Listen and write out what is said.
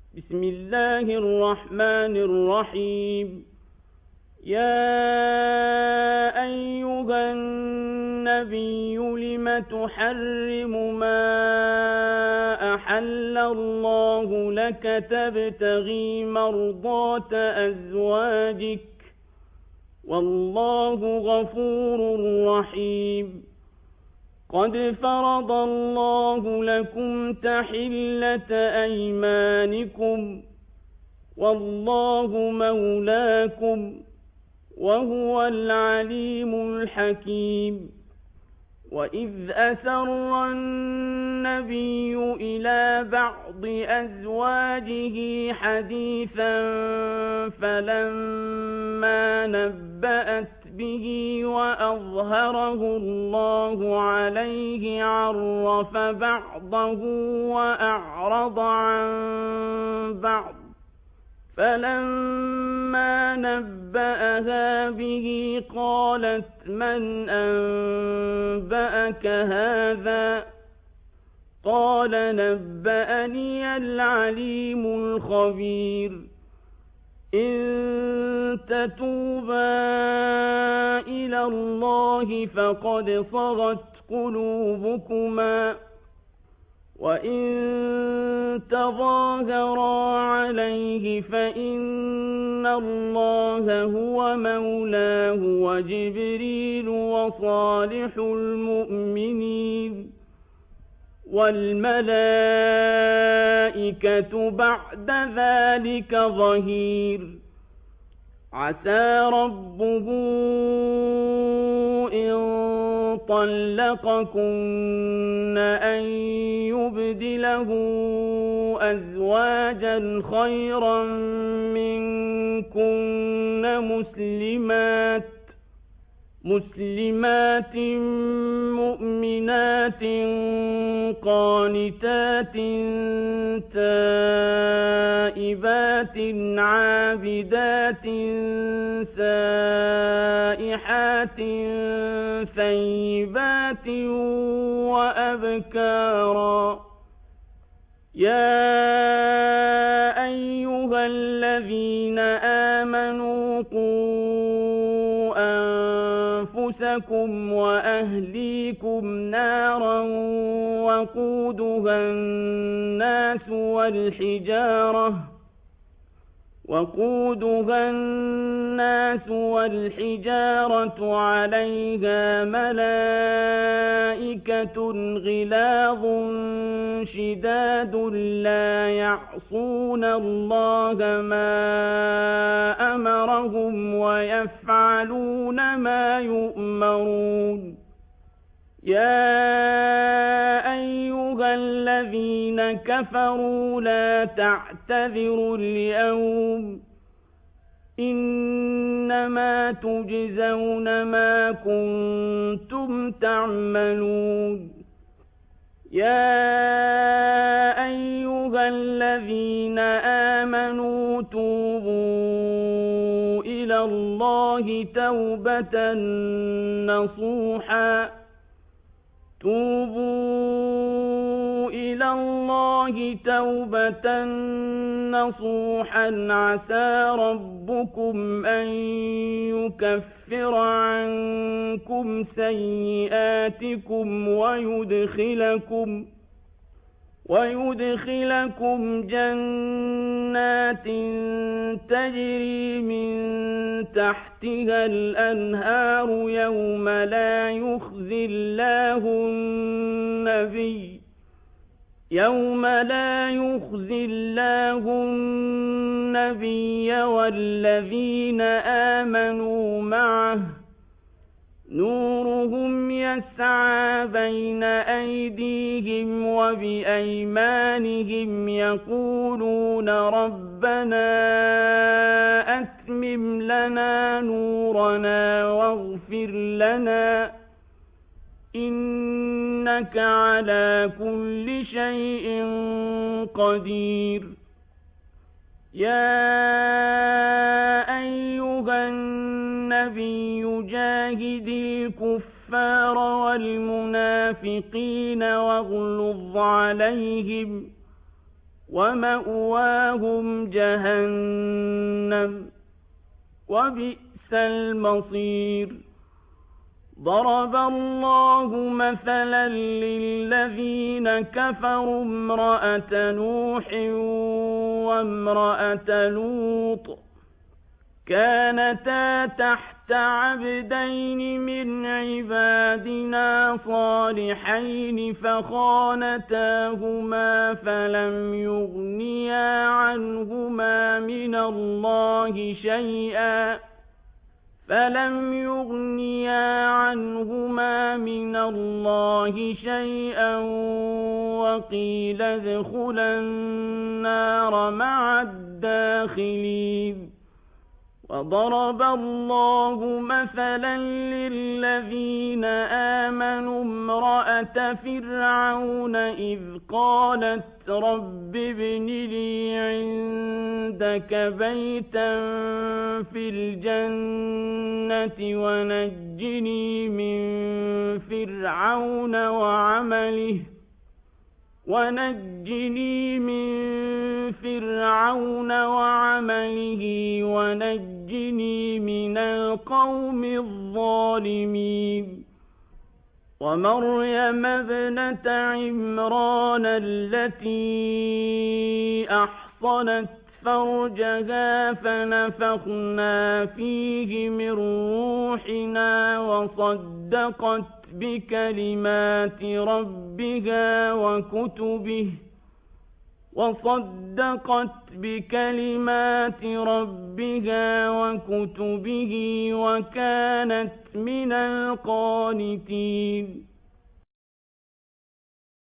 بسم الله الرحمن الرحيم. يا أيها النبي لم تحرم ما أحل الله لك تبتغي مرضات أزواجك والله غفور رحيم. قد فرض الله لكم تحلة أيمانكم والله مولاكم وهو العليم الحكيم. وإذ أسر النبي إلى بعض أزواجه حديثا فلما نبأت به وأظهره الله عليه عرف بعضه وأعرض عن بعض، فلما نبأها به قالت من أنبأك هذا؟ قال نبأني العليم الخبير. إن تتوبا إلى الله فقد صغت قلوبكما، وإن تظاهرا عليه فإن الله هو مولاه وجبريل وصالح المؤمنين والملائكة بعد ذلك ظهير. عسى ربه إن طلقكن أن يبدله أزواجا خيرا منكن مسلمات مؤمنات قانتات تائبات عابدات سائحات ثيبات وأبكارا. يا أيها الذين آمنوا قوا أنفسكم وأهليكم نارا وقودها الناس والحجارة عليها ملائكة غلاظ شداد لا يعصون الله ما أمرهم ويفعلون ما يؤمرون. يا أيها الذين كفروا لا تعتذروا اليوم، إنما تجزون ما كنتم تعملون. يا أيها الذين آمنوا توبوا إلى الله توبة نصوحا عسى ربكم أن يكفر عنكم سيئاتكم ويدخلكم جنات تجري من تحتها الأنهار يوم لا يخزي الله النبي والذين آمنوا معه نورهم يسعى بين أيديهم وبأيمانهم يقولون ربنا أتمم لنا نورنا واغفر لنا إنك على كل شيء قدير. يا أيها النبي جاهد الكفار والمنافقين واغلظ عليهم ومأواهم جهنم وبئس المصير. ضرب الله مثلا للذين كفروا امرأة نوح وامرأة لوط كانتا تحت عبدين من عبادنا صالحين فخانتاهما فلم يغنيا عنهما من الله شيئا وقيل ادخلا النار مع الداخلين. وضرب الله مثلا للذين آمنوا امرأة فرعون إذ قالت رب ابن لي عندك بيتا في الجنة ونجني من فرعون وعمله ونجني من القوم الظالمين. ومريم ابنة عمران التي أحصنت فرجها فنفخنا فيه من روحنا وصدقت بكلمات ربها وكتبه وكانت من القانتين.